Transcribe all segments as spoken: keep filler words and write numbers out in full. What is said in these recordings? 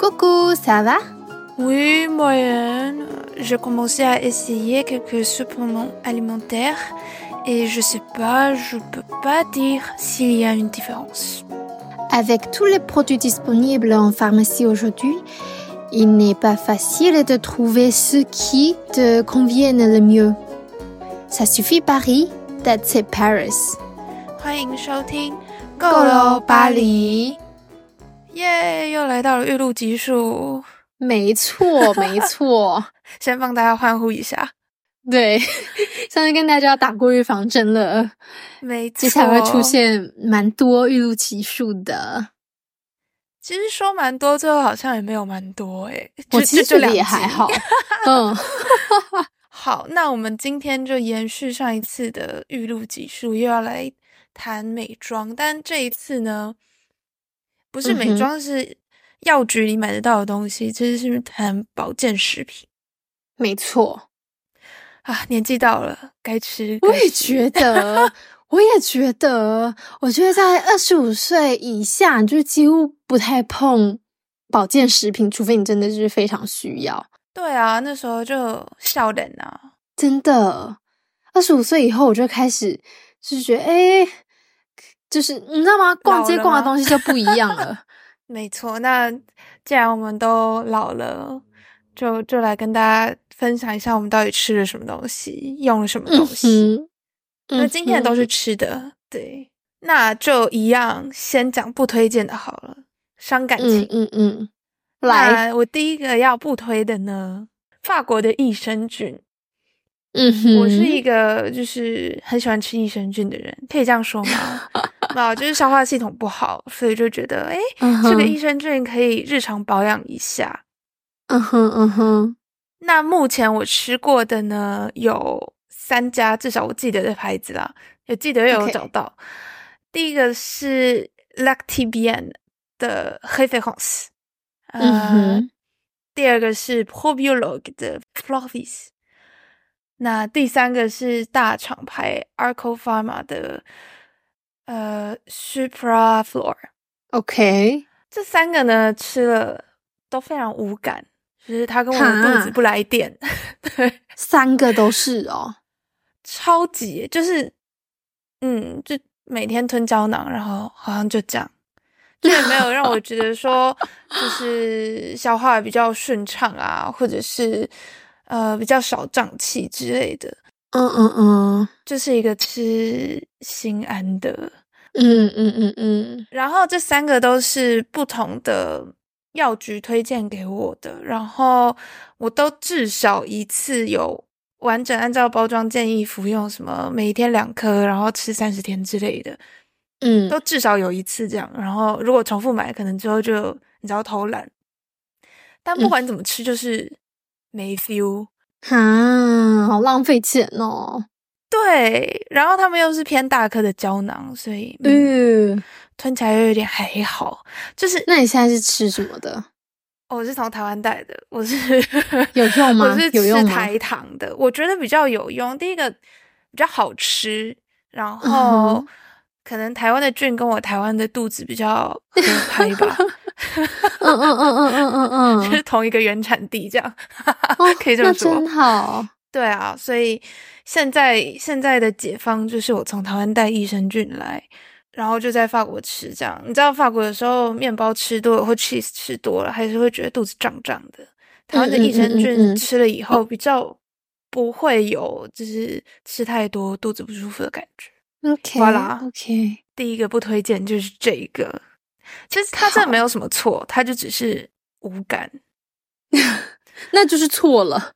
Coucou, ça va? Oui, moyenne. J'ai commencé à essayer quelques suppléments alimentaires et je sais pas, je peux pas dire s'il y a une différence. Avec tous les produits disponibles en pharmacie aujourd'hui, il n'est pas facile de trouver ceux qui te conviennent le mieux. Ça suffit Paris, that's it Paris. 欢迎收听够咯巴黎，耶，又来到了预录集数。 没错，没错。 先帮大家欢呼一下。 对，上次跟大家打过预防针了， 没错， 接下来会出现蛮多预录集数的。 其实说蛮多，最后好像也没有蛮多诶、欸、 我其实觉得也还好。嗯， 好，那我们今天就延续上一次的预录集数，又要来谈美妆，但这一次呢，不是美妆，是药局里买得到的东西，其实是谈保健食品。 没错啊，年纪到了，该吃。 我也觉得，我也觉得，我觉得在二十五岁以下，就几乎不太碰保健食品，除非你真的是非常需要。 对啊，那时候就笑人啊， 真的。二十五岁以后，我就开始就是觉得，哎、欸，就是你知道吗？逛街逛的东西就不一样了。 没错，那既然我们都老了，就就来跟大家分享一下我们到底吃了什么东西，用了什么东西。嗯、那今天都是吃的，对，那就一样，先讲不推荐的好了，伤感情。 嗯嗯嗯，来， 我第一个要不推的呢，法国的益生菌。 嗯哼， 我是一个就是很喜欢吃益生菌的人，可以这样说吗？啊，就是消化系统不好，所以就觉得，诶，这个益生菌可以日常保养一下。 嗯哼嗯哼。 那目前我吃过的呢，有三家，至少我记得的牌子啦，有记得有找到。Okay. 第一个是 Lactibien 的 Référence， 呃、 嗯， 第二个是 Probiologue 的 Flovis。那第三个是大厂牌 Arco Pharma 的呃 Supraflor。OK， 这三个呢吃了都非常无感，就是它跟我的肚子不来电。对， 三个都是哦， 超级就是嗯，就每天吞胶囊，然后好像就这样，就也没有让我觉得说就是消化比较顺畅啊，或者是呃，比较少胀气之类的。 嗯嗯嗯， 就是一个吃心安的。 嗯嗯嗯嗯。 然后这三个都是不同的药局推荐给我的，然后我都至少一次有完整按照包装建议服用，什么每天两颗，然后吃三十天之类的。 嗯， 都至少有一次这样。然后如果重复买，可能之后就你知道偷懒。但不管怎么吃，就是没 feel。 哈，好浪费钱哦。 对，然后他们又是偏大颗的胶囊，所以嗯， 嗯吞起来又有点还好。就是那你现在是吃什么的？ 哦、我是从台湾带的，我是有用吗？ 我是有用吗？ 吃台糖的，我觉得比较有用。第一个比较好吃，然后、嗯、可能台湾的菌跟我台湾的肚子比较合拍吧。 嗯嗯嗯嗯嗯嗯嗯， 就是同一个原产地这样。 哦、 可以这么说。 那真好。 对啊，所以现在现在的解方就是我从台湾带益生菌来，然后就在法国吃这样。你知道法国有时候面包吃多了或 cheese 吃多了，还是会觉得肚子胀胀的。台湾的益生菌吃了以后比较不会有就是吃太多肚子不舒服的感觉。 OK， voilà OK， 第一个不推荐就是这个。其实它真的没有什么错，它就只是无感。 那就是错了。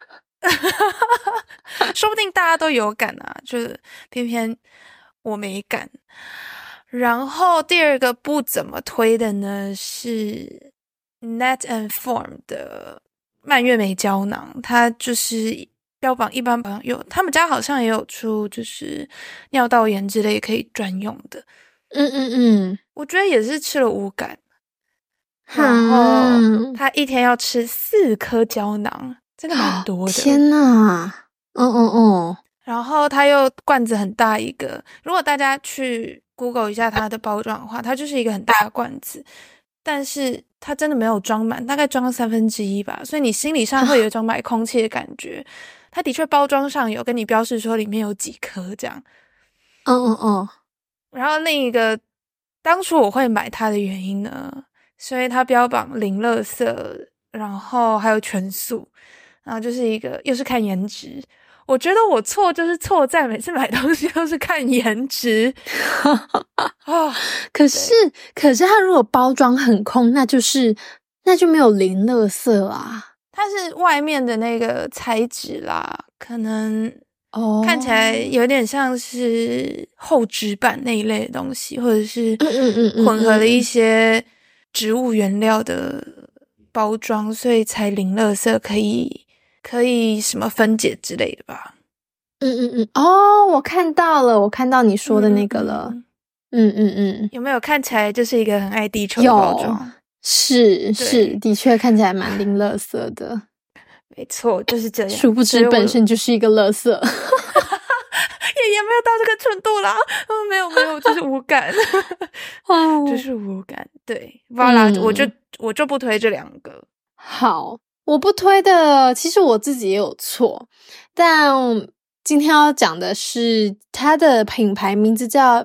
说不定大家都有感啊，就是偏偏我没感。然后第二个不怎么推的呢是 Net and Form 的蔓越莓胶囊，它就是标榜一般保养用，他们家好像也有出就是尿道炎之类可以专用的。 嗯嗯嗯， 我觉得也是吃了无感。然后他一天要吃四颗胶囊，真的蛮多的。 天哪！嗯嗯嗯。 然后他又罐子很大一个，如果大家去 Google 一下它的包装的话，它就是一个很大的罐子，但是它真的没有装满，大概装三分之一吧，所以你心理上会有一种买空气的感觉。它的确包装上有跟你标示说里面有几颗这样。 嗯嗯嗯。 然后另一个当初我会买它的原因呢，所以它标榜零垃圾，然后还有全素，然后就是一个又是看颜值。我觉得我错就是错在每次买东西都是看颜值哦， 可是可是它如果包装很空，那就是那就没有零垃圾啊。 它是外面的那个材质啦，可能哦， 看起来有点像是厚纸板那一类的东西，或者是混合了一些植物原料的包装，所以才零垃圾可以可以什么分解之类的吧。 嗯嗯嗯，哦，我看到了，我看到你说的那个了。嗯嗯 嗯, 嗯， 有没有看起来就是一个很爱地球的包装？ 是是，的确看起来蛮零垃圾的。 没错，就是这样。 殊不知本身就是一个垃圾。 也也没有到这个程度啦，嗯，没有没有，就是无感，哦，就是无感。对，哇啦、嗯，我就我就不推这两个。 好，我不推的，其实我自己也有错，但今天要讲的是它的品牌名字叫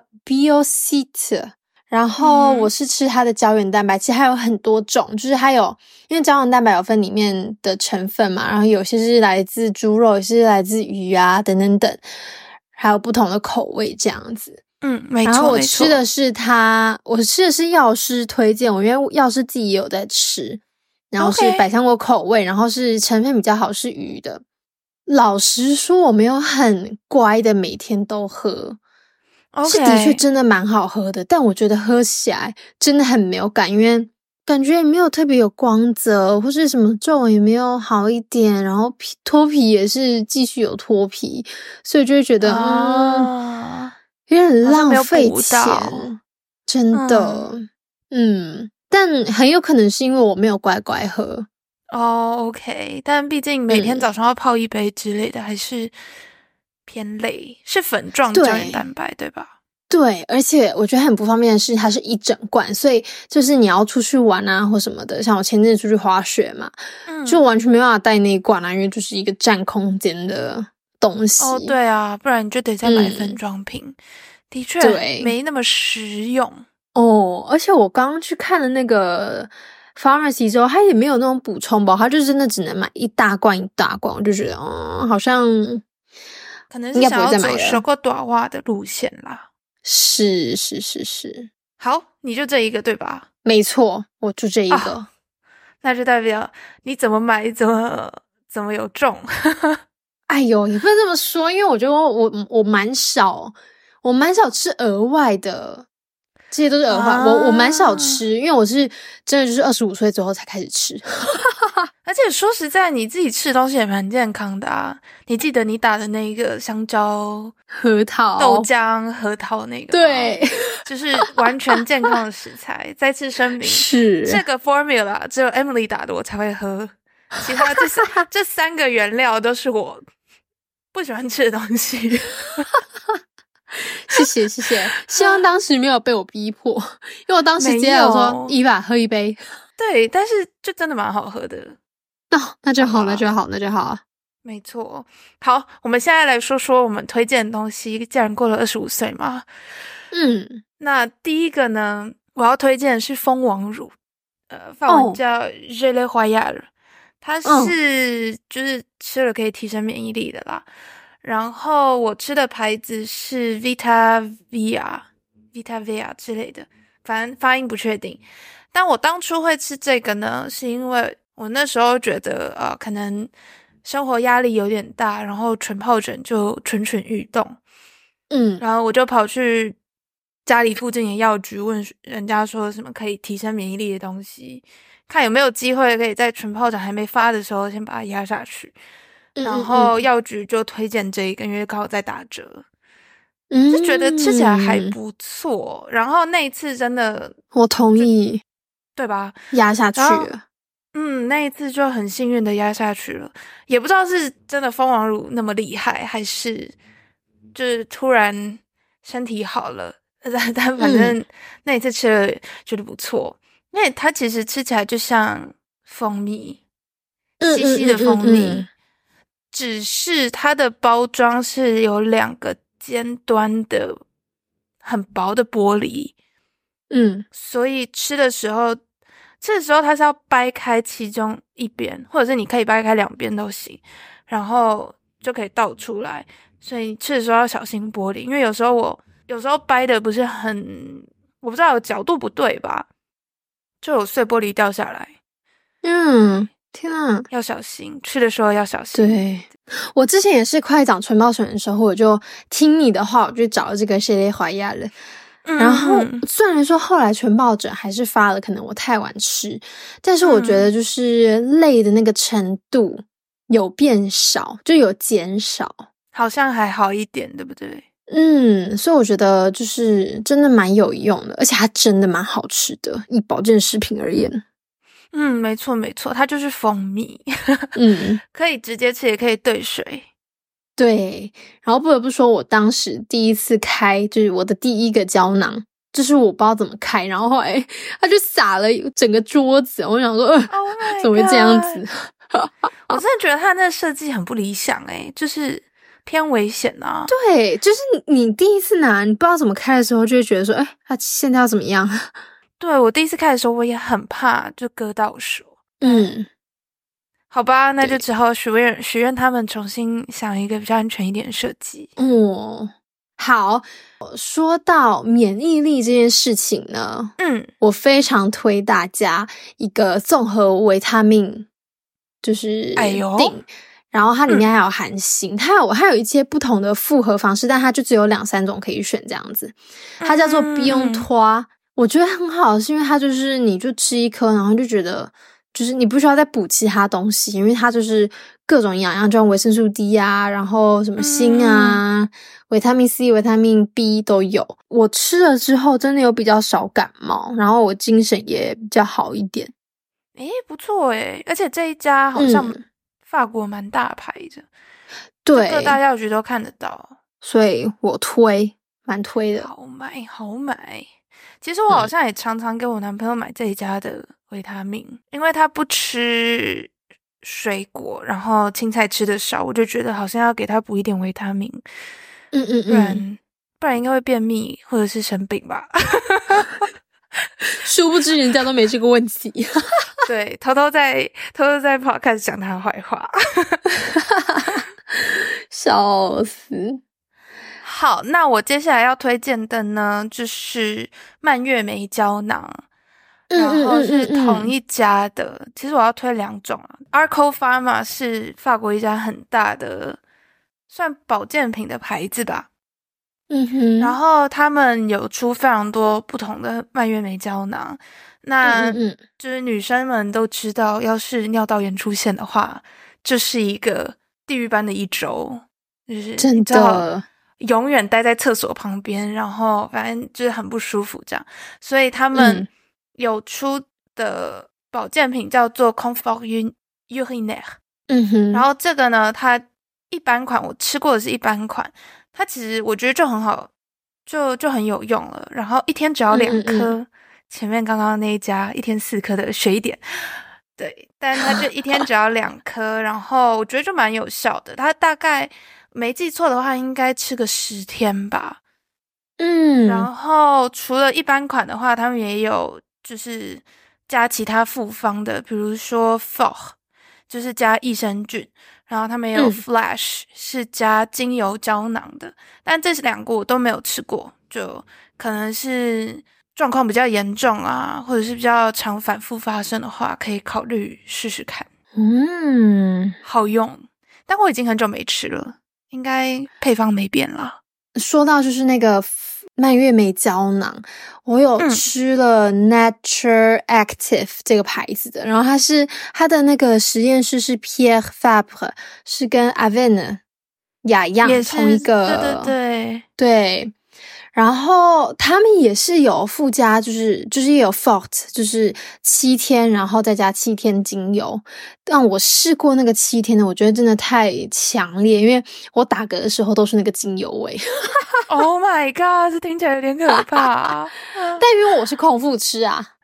BioCit。然后我是吃它的胶原蛋白，其实还有很多种，就是它有，因为胶原蛋白有分里面的成分嘛，然后有些是来自猪肉，有些是来自鱼啊，等等等，还有不同的口味这样子。 嗯，没错。 然后我吃的是它，我吃的是药师推荐我，因为药师自己也有在吃，然后是百香果口味， okay. 然后是成分比较好，是鱼的。老实说，我没有很乖的每天都喝。Okay. 是的确真的蛮好喝的，但我觉得喝起来真的很没有感，因为感觉也没有特别有光泽，或是什么皱纹也没有好一点，然后皮脱皮也是继续有脱皮，所以就会觉得、啊、嗯，有点浪费钱，真的，嗯, 嗯，但很有可能是因为我没有乖乖喝。 哦、oh, OK， 但毕竟每天早上要泡一杯之类的，嗯、还是偏累，是粉状胶原蛋白 对, 对吧？ 对，而且我觉得很不方便的是它是一整罐，所以就是你要出去玩啊或什么的，像我前阵子出去滑雪嘛、嗯、就完全没办法带那一罐啊，因为就是一个占空间的东西。 哦，对啊，不然你就得再买分装瓶、嗯、的确对没那么实用哦。而且我刚刚去看了那个 pharmacy 之后，它也没有那种补充包，它就真的只能买一大罐一大罐，我就觉得嗯，好像可能是想要走手过短袜的路线啦。 是是是是， 好，你就这一个对吧？ 没错，我就这一个、啊、 那就代表你怎么买怎么怎么有中。 哎呦，也不能这么说，因为我觉得我我我蛮少我蛮少吃额外的，这些都是额外、啊、我我蛮少吃，因为我是真的就是二十五岁之后才开始吃。 而且说实在，你自己吃的东西也蛮健康的啊。你记得你打的那个香蕉、 核桃、 豆浆、核桃那个， 对， 就是完全健康的食材。再次声明， 是这个 formula 只有 Emily 打的我才会喝，其他这三这三个原料都是我不喜欢吃的东西。 谢谢谢谢，希望当时没有被我逼迫，因为我当时直接有说伊娃喝一杯。 对，但是就真的蛮好喝的。 哦，那就好，那就好，那就好。 没错。好，我们现在来说说我们推荐的东西。既然过了二十五岁嘛， 嗯， 那第一个呢，我要推荐的是蜂王乳，呃，法文叫 Gelée Royale， 它是、哦、就是吃了可以提升免疫力的啦。然后我吃的牌子是 Vita Vea Vita Vea 之类的，反正发音不确定。但我当初会吃这个呢，是因为我那时候觉得呃，可能生活压力有点大，然后唇疱疹就蠢蠢欲动， 嗯， 然后我就跑去家里附近的药局问人家说什么可以提升免疫力的东西，看有没有机会可以在唇疱疹还没发的时候先把它压下去。嗯嗯嗯，然后药局就推荐这一个，因为刚好在打折，嗯，就觉得吃起来还不错。然后那一次真的， 我同意， 对吧？ 压下去了。 嗯，那一次就很幸运的压下去了，也不知道是真的蜂王乳那么厉害，还是就是突然身体好了。但但反正那一次吃了觉得不错。 因为它其实吃起来就像蜂蜜，稀稀的蜂蜜，嗯嗯嗯嗯，只是它的包装是有两个尖端的很薄的玻璃， 嗯， 所以吃的时候吃的时候它是要掰开其中一边，或者是你可以掰开两边都行，然后就可以倒出来，所以吃的时候要小心玻璃，因为有时候我有时候掰的不是很，我不知道有角度不对吧，就有碎玻璃掉下来。 嗯，天啊， 要小心，吃的时候要小心。 对，我之前也是快长唇皰疹的时候，我就听你的话，我就找这个谢雷华亚了。然后虽然说后来唇皰疹还是发了，可能我太晚吃，但是我觉得就是累的那个程度有变少，就有减少， 好像还好一点，对不对？ 嗯，所以我觉得就是真的蛮有用的，而且它真的蛮好吃的，以保健食品而言。 嗯，没错没错，它就是蜂蜜， 嗯， 可以直接吃，也可以兑水。 对，然后不得不说，我当时第一次开就是我的第一个胶囊，就是我不知道怎么开，然后后来他就撒了整个桌子，我想说，呃 oh 怎么会这样子？ 我真的觉得他那个设计很不理想诶，就是偏危险啊。 对，就是你第一次拿，你不知道怎么开的时候，就会觉得说，哎，他现在要怎么样？ 对，我第一次开的时候，我也很怕就割到手。 嗯。 好吧，那就只好许愿许愿他们重新想一个比较安全一点的设计。 哦，好，说到免疫力这件事情呢， 嗯， 我非常推大家一个综合维他命，就是哎呦， 然后它里面还有含锌，嗯、它有它有一些不同的复合方式，但它就只有两三种可以选这样子。它叫做 Beyond Trois，、嗯、我觉得很好，是因为它就是你就吃一颗，然后就觉得。就是你不需要再补其他东西，因为它就是各种营养，像就像维生素 D 啊，然后什么锌啊、嗯、维他命 C、维他命 B 都有。我吃了之后真的有比较少感冒，然后我精神也比较好一点。 诶，不错诶，而且这一家好像法国蛮大牌的，嗯、 对， 各大药局都看得到， 所以我推，蛮推的。 好买，好买。其实我好像也常常给我男朋友买这一家的维他命，因为他不吃水果，然后青菜吃的少，我就觉得好像要给他补一点维他命。 嗯嗯嗯， 不然不然应该会便秘或者是生病吧。 殊不知人家都没这个问题。 对，偷偷在偷偷在 podcast 讲他坏话。 笑死。 好，那我接下来要推荐的呢，就是蔓越莓胶囊，然后是同一家的。嗯嗯嗯嗯其实我要推两种啊 Arco Pharma 是法国一家很大的算保健品的牌子吧。 嗯哼， 然后他们有出非常多不同的蔓越莓胶囊。那就是女生们都知道，要是尿道炎出现的话，这是一个地狱般的一周，就是真的。 永远待在厕所旁边，然后反正就是很不舒服这样，所以他们有出的保健品叫做 Confort Urinaire。 嗯哼， 然后这个呢，它一般款我吃过的是一般款，它其实我觉得就很好，就就很有用了。然后一天只要两颗，嗯嗯前面刚刚那一家一天四颗的学一点，对，但它就一天只要两颗，然后我觉得就蛮有效的。它大概。没记错的话，应该吃个十天吧。 嗯， 然后除了一般款的话，他们也有就是加其他复方的，比如说 F O R 就是加益生菌，然后他们也有 Flash、嗯、是加精油胶囊的。但这两个我都没有吃过，就可能是状况比较严重啊，或者是比较常反复发生的话，可以考虑试试看。 嗯， 好用，但我已经很久没吃了。应该配方没变啦。 说到就是那个蔓越莓胶囊，我有吃了 Nature Active 这个牌子的，然后它是它的那个实验室是 Pierre Fabre， 是跟 Avène 雅漾同一个， 对对对对。然后他们也是有附加，就是就是也有 Fort， 就是七天，然后再加七天精油。但我试过那个七天的，我觉得真的太强烈，因为我打嗝的时候都是那个精油味。 Oh my god， 这听起来有点可怕。 但因为我是空腹吃啊，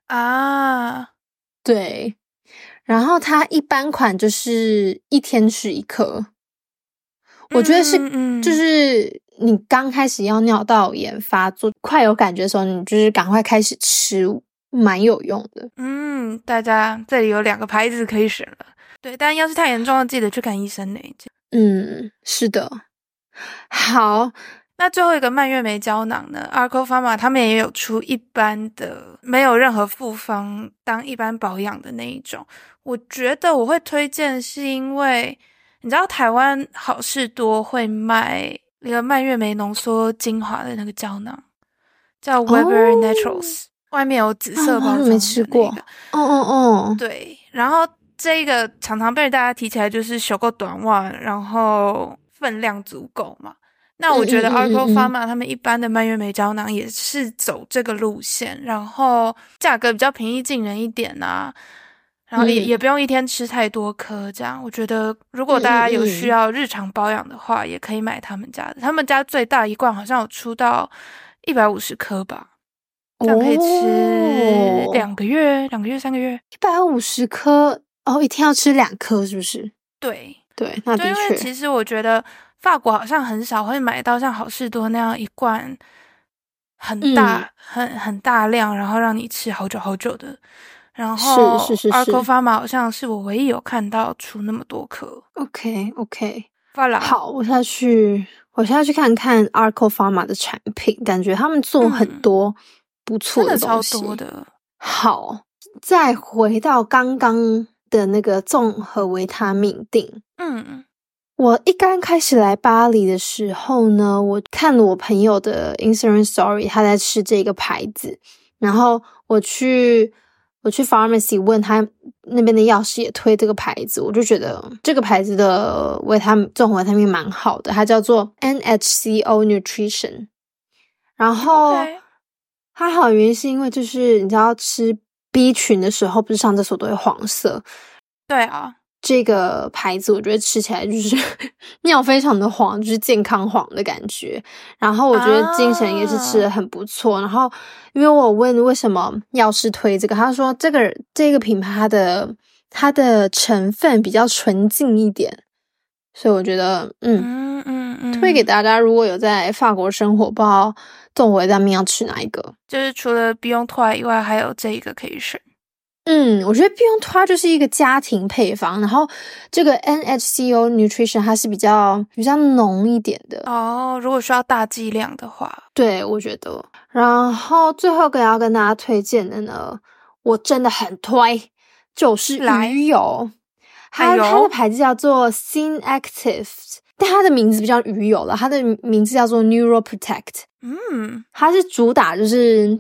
啊， 对，然后它一般款就是一天吃一颗，我觉得是， 嗯嗯嗯就是你刚开始要尿道炎发作，快有感觉的时候，你就是赶快开始吃，蛮有用的。 嗯，大家这里有两个牌子可以选了。对，但要是太严重了，记得去看医生呢。 嗯，是的。好， 那最后一个蔓越莓胶囊呢 Arco Pharma 他们也有出一般的，没有任何复方，当一般保养的那一种。我觉得我会推荐，是因为你知道台湾好事多会卖那个蔓越莓浓缩精华的那个胶囊，叫 Weber Naturals，、哦、外面有紫色包装的、那个哦、没吃过。哦哦哦， 对，然后这个常常被大家提起来，就是手够短袜，然后分量足够嘛。那我觉得 Arco Pharma 他们一般的蔓越莓胶囊也是走这个路线，然后价格比较平易近人一点啊，然后也、嗯、也不用一天吃太多颗，这样我觉得如果大家有需要日常保养的话，嗯嗯嗯也可以买他们家的。他们家最大一罐好像有出到一百五十颗吧，这样可以吃两个月，两、哦、个月三个月。 一百五十颗哦，一天要吃两颗是不是？ 对对，那的确。 因为其实我觉得法国好像很少会买到像好事多那样一罐很大、嗯、很很大量，然后让你吃好久好久的。然后是是是是 Arco Pharma 好像是我唯一有看到出那么多颗。 OK OK， voilà. 好，我下去我现在去看看 Arco Pharma 的产品，感觉他们做很多不错的东西。 嗯、真的超多的。 好，再回到刚刚的那个综合维他命锭。 嗯， 我一刚开始来巴黎的时候呢，我看了我朋友的 Instagram Story， 他在吃这个牌子，然后我去我去 pharmacy 问他那边的药师也推这个牌子，我就觉得这个牌子的维他命综合维他命蛮好的，它叫做 N H C O Nutrition。然后、okay. 它好的原因是因为就是你知道吃 B 群的时候，不是上厕所都会黄色？ 对啊。 这个牌子我觉得吃起来就是尿非常的黄，就是健康黄的感觉。然后我觉得精神也是吃得很不错。啊、然后因为我问为什么药师推这个，他说这个这个品牌它的它的成分比较纯净一点，所以我觉得嗯嗯嗯嗯， 推给大家，如果有在法国生活，不知道综合维他命要吃哪一个， 就是除了 Beyond Toy 以外，还有这一个可以选。 嗯，我觉得 Beyond Toy 就是一个家庭配方，然后这个 N H C O Nutrition 它是比较比较浓一点的哦。如果需要大剂量的话， 对，我觉得。然后最后一个要跟大家推荐的呢，我真的很推，就是鱼油。它它的牌子叫做 Syn Active， 但它的名字不叫鱼油了，它的名字叫做 Neuro Protect。 嗯， 它是主打就是。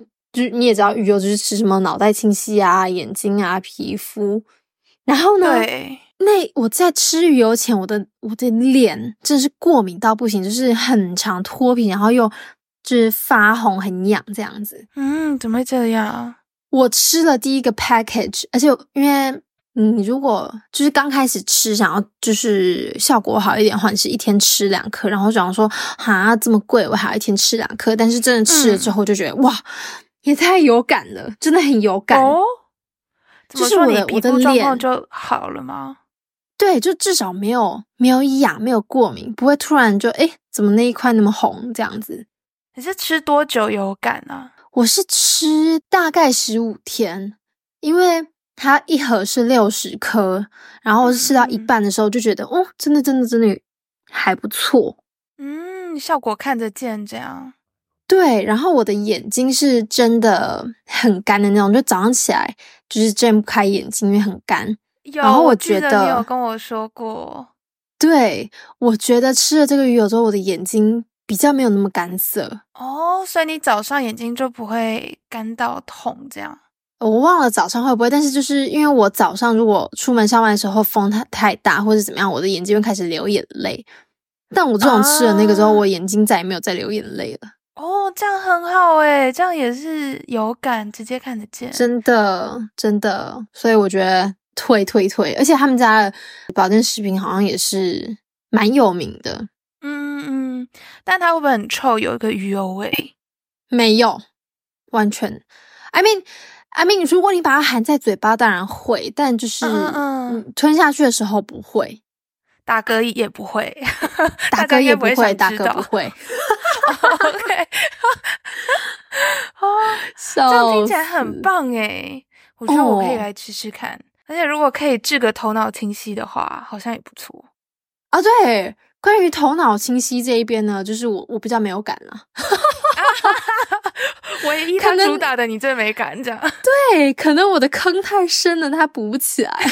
就是你也知道鱼油就是吃什么脑袋清晰啊、眼睛啊、皮肤，然后呢， 对， 那我在吃鱼油前，我的我的脸真是过敏到不行，就是很常脱皮，然后又就是发红、很痒这样子。 嗯，怎么会这样？ 我吃了第一个 package， 而且因为你如果就是刚开始吃，想要就是效果好一点的话，你是一天吃两颗，然后想说哈这么贵，我还要一天吃两颗，但是真的吃了之后就觉得、嗯、哇。也太有感了，真的很有感哦！ 就是我的我的脸就好了吗？ 对，就至少没有没有痒，没有过敏，不会突然就诶怎么那一块那么红这样子。 你是吃多久有感啊？ 我是吃大概十五天，因为它一盒是六十颗，然后我是吃到一半的时候就觉得，哦，真的真的真的还不错。 嗯，效果看得见这样。 对，然后我的眼睛是真的很干的那种，就早上起来就是睁不开眼睛，因为很干。 有， 然后我觉得你有跟我说过。 对，我觉得吃了这个鱼油之后，我的眼睛比较没有那么干涩。 哦，所以你早上眼睛就不会干到痛这样？ 我忘了早上会不会，但是就是因为我早上如果出门上班的时候风太太大或者怎么样，我的眼睛会开始流眼泪。但我自从吃了那个之后，啊、我眼睛再也没有再流眼泪了。 哦，这样很好诶，这样也是有感，直接看得见。 真的，真的，所以我觉得推推推，而且他们家的保健食品好像也是蛮有名的。 嗯嗯，但它会不会很臭？有一个鱼油味？ 没有，完全。I mean， I mean 如果你把它含在嘴巴当然会，但就是嗯嗯嗯吞下去的时候不会， 打嗝也不会， 打嗝也不会，打大家应该不会想知道嗝不会。 OK， 哦，这样听起来很棒诶，我觉得我可以来吃吃看。哦，而且如果可以治个头脑清晰的话，好像也不错啊。对，关于头脑清晰这一边呢，就是我我比较没有感了。 唯一它主打的你最没感，这样。 对，可能我的坑太深了，它补不起来。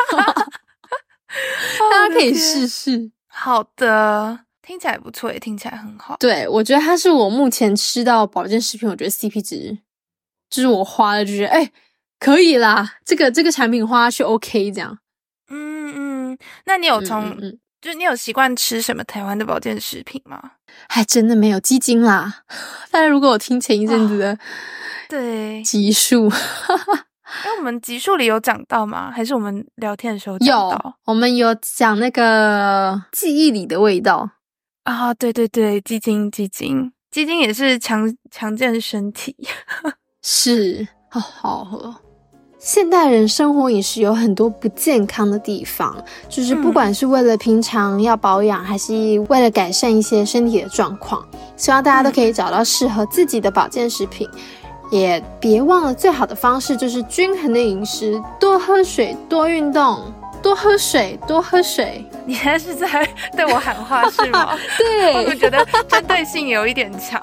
大家可以试试。 好的，听起来不错，也听起来很好。 对，我觉得它是我目前吃到保健食品，我觉得 C P 值，就是我花了就觉得，哎，可以啦，这个这个产品花下去 OK 这样。 嗯嗯，那你有从， 嗯嗯就是你有习惯吃什么台湾的保健食品吗？ 还真的没有鸡精啦。大家如果有听前一阵子的， 对集数， 哎，我们集数里有讲到吗？还是我们聊天的时候讲到？ 有，我们有讲那个记忆里的味道啊。对对对，鸡精鸡精鸡精也是强强健身体。 是，好好喝。现代人生活饮食有很多不健康的地方，就是不管是为了平常要保养，还是为了改善一些身体的状况，希望大家都可以找到适合自己的保健食品。也别忘了最好的方式就是均衡的饮食，多喝水，多运动，多喝水，多喝水。 你现在是在对我喊话是吗？ 对， 我觉得针对性有一点强。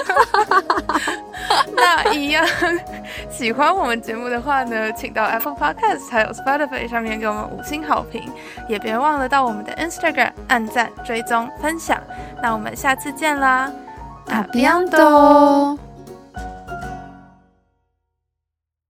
那一样，喜欢我们节目的话呢，请到 Apple Podcast 还有 Spotify 上面给我们五星好评，也别忘了到我们的 Instagram 按赞、追踪、分享。那我们下次见啦， A bientôt。